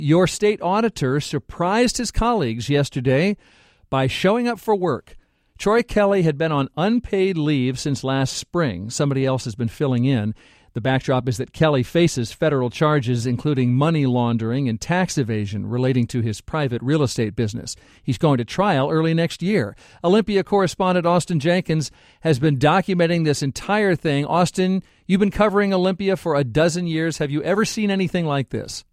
Your state auditor surprised his colleagues yesterday by showing up for work. Troy Kelly had been on unpaid leave since last spring. Somebody else has been filling in. The backdrop is that Kelly faces federal charges, including money laundering and tax evasion relating to his private real estate business. He's going to trial early next year. Olympia correspondent Austin Jenkins has been documenting this entire thing. Austin, you've been covering Olympia for a dozen years. Have you ever seen anything like this?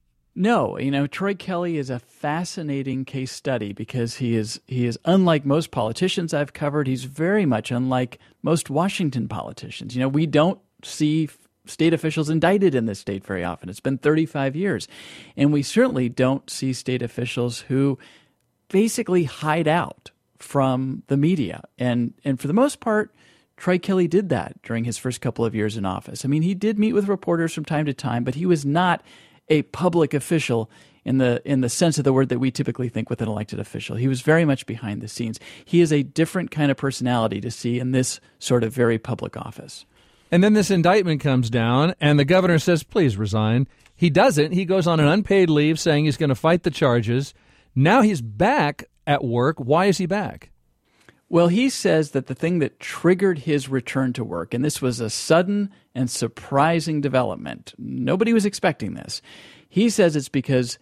No, Troy Kelly is a fascinating case study because he is unlike most politicians I've covered. He's very much unlike most Washington politicians. We don't see state officials indicted in this state very often. It's been 35 years. And we certainly don't see state officials who basically hide out from the media. And for the most part, Troy Kelly did that during his first couple of years in office. I mean, he did meet with reporters from time to time, but he was not a public official in the sense of the word that we typically think with an elected official. He was very much behind the scenes. He is a different kind of personality to see in this sort of very public office. And then this indictment comes down, and the governor says, please resign. He doesn't. He goes on an unpaid leave saying he's going to fight the charges. Now he's back at work. Why is he back? Well, he says that the thing that triggered his return to work, and this was a sudden and surprising development. Nobody was expecting this. He says it's because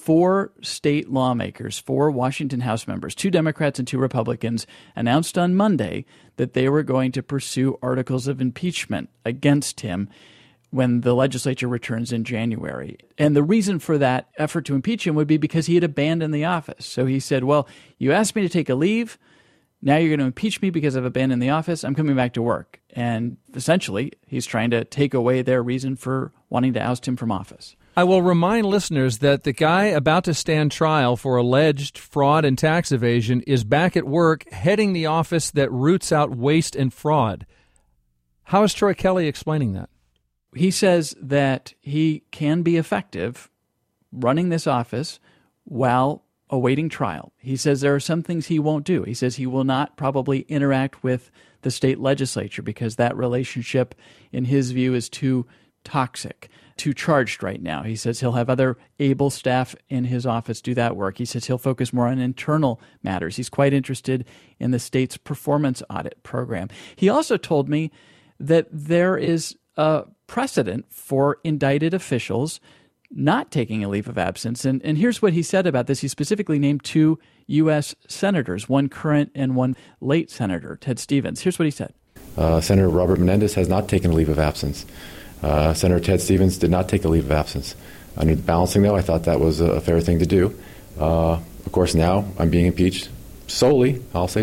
4 state lawmakers, 4 Washington House members, 2 Democrats and 2 Republicans, announced on Monday that they were going to pursue articles of impeachment against him when the legislature returns in January. And the reason for that effort to impeach him would be because he had abandoned the office. So he said, well, you asked me to take a leave. Now you're going to impeach me because I've abandoned the office. I'm coming back to work. And essentially, he's trying to take away their reason for wanting to oust him from office. I will remind listeners that the guy about to stand trial for alleged fraud and tax evasion is back at work heading the office that roots out waste and fraud. How is Troy Kelly explaining that? He says that he can be effective running this office while awaiting trial. He says there are some things he won't do. He says he will not probably interact with the state legislature because that relationship, in his view, is too toxic, too charged right now. He says he'll have other able staff in his office do that work. He says he'll focus more on internal matters. He's quite interested in the state's performance audit program. He also told me that there is a precedent for indicted officials not taking a leave of absence. And here's what he said about this. He specifically named 2 U.S. senators, one current and one late senator, Ted Stevens. Here's what he said. Senator Robert Menendez has not taken a leave of absence. Senator Ted Stevens did not take a leave of absence. Under the balancing, though, I thought that was a fair thing to do. Of course, now I'm being impeached solely,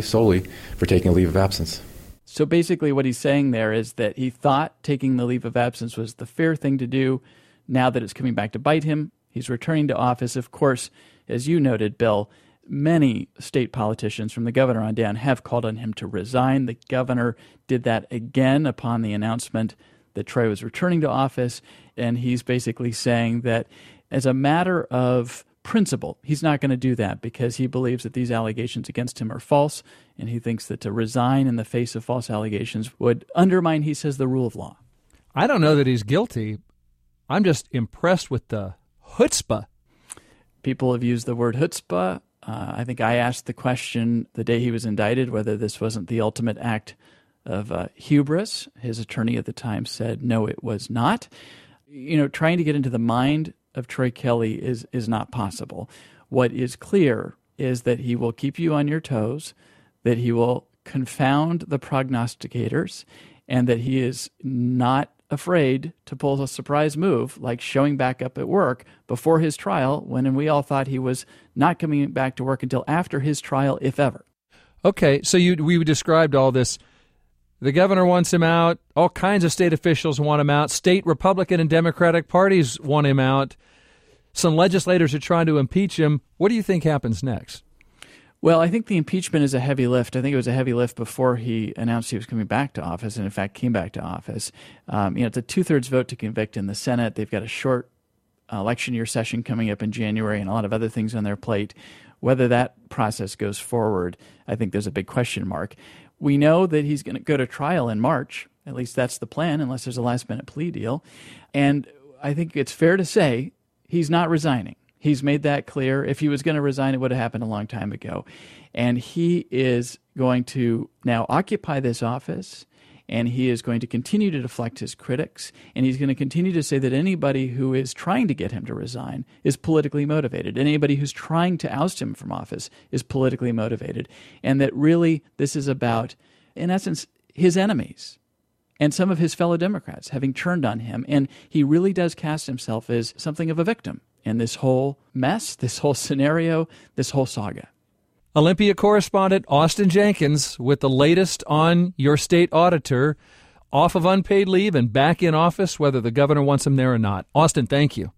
for taking a leave of absence. So basically what he's saying there is that he thought taking the leave of absence was the fair thing to do. Now that it's coming back to bite him, he's returning to office. Of course, as you noted, Bill, many state politicians from the governor on down have called on him to resign. The governor did that again upon the announcement that Troy was returning to office, and he's basically saying that as a matter of principle, he's not going to do that because he believes that these allegations against him are false, and he thinks that to resign in the face of false allegations would undermine, he says, the rule of law. I don't know that he's guilty. I'm just impressed with the chutzpah. People have used the word chutzpah. I think I asked the question the day he was indicted whether this wasn't the ultimate act of hubris. His attorney at the time said, no, it was not. Trying to get into the mind of Troy Kelly is not possible. What is clear is that he will keep you on your toes, that he will confound the prognosticators, and that he is not afraid to pull a surprise move like showing back up at work before his trial when we all thought he was not coming back to work until after his trial, if ever. Okay, so we described all this. The governor wants him out. All kinds of state officials want him out. State Republican and Democratic parties want him out. Some legislators are trying to impeach him. What do you think happens next? Well, I think the impeachment is a heavy lift. I think it was a heavy lift before he announced he was coming back to office, and in fact came back to office. It's a 2/3 vote to convict in the Senate. They've got a short election year session coming up in January and a lot of other things on their plate. Whether that process goes forward, I think there's a big question mark. We know that he's going to go to trial in March. At least that's the plan, unless there's a last-minute plea deal. And I think it's fair to say he's not resigning. He's made that clear. If he was going to resign, it would have happened a long time ago. And he is going to now occupy this office, and he is going to continue to deflect his critics, and he's going to continue to say that anybody who is trying to get him to resign is politically motivated. Anybody who's trying to oust him from office is politically motivated. And that really this is about, in essence, his enemies and some of his fellow Democrats having turned on him. And he really does cast himself as something of a victim in this whole mess, this whole scenario, this whole saga. Olympia correspondent Austin Jenkins with the latest on your state auditor off of unpaid leave and back in office, whether the governor wants him there or not. Austin, thank you.